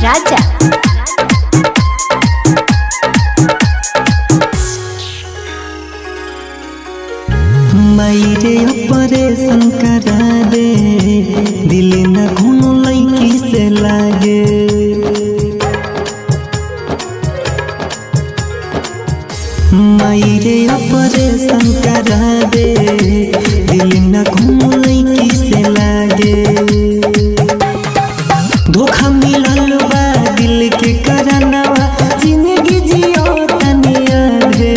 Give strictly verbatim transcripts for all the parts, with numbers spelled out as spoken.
राजा। मायरे ऑपरेशन करा दे, दिल न कोनो लड़की से लागे। मायरे ऑपरेशन करा दे, दिल न कोनो लड़की से लागे। धोखा मिलल बा दिल के करनवा, जिंदगी जियो तनी आगे।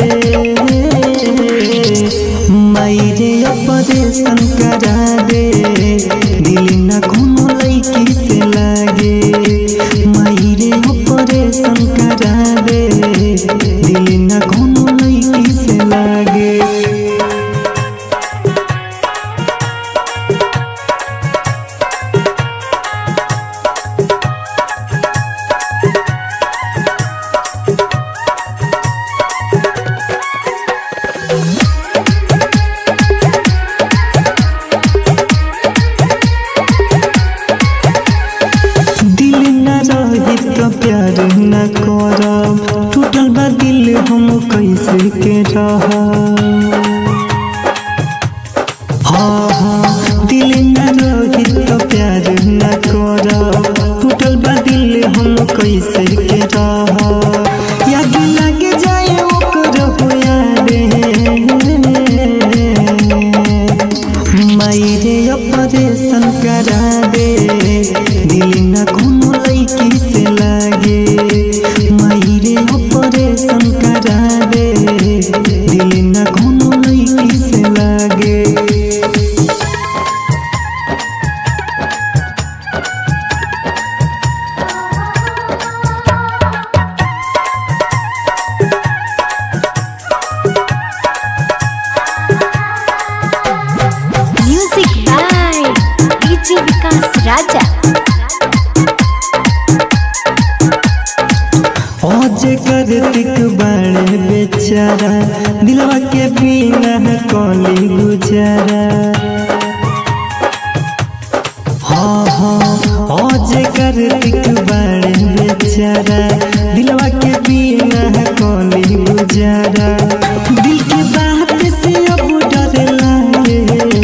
मायरे ऑपरेशन करा दे, दिल न कोनो लड़की से लागे। मायरे ऑपरेशन करा दे, दिल न कोनो लड़की से लागे। तो प्यार न करब, टूटल बा दिल हम कैसे के रहब। हाँ हाँ दिल न रही तो प्यार न करब, टूटल बा दिल हम कैसे के रहब। याद लग जाए ओकर हो यादे। मायरे ऑपरेशन करा दे, दिल न कोनो लड़की से लागे। मायरे ऑपरेशन करा दे, दिल न कोनो लड़की से लागे। Music by DJ Vikas Raja. जे करतिक बड़े बेचारा, दिलवा के बिना कली गुजारा। हाँ हाँ जे करतिक बड़े बेचारा, दिलवा के बिना कली गुजारा। दिल के बात से अब डर लागे।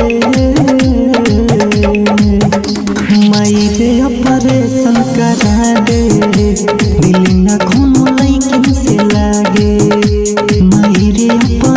मायरे ऑपरेशन करा दे, दिल न कोनो लड़की से लागे। मायरे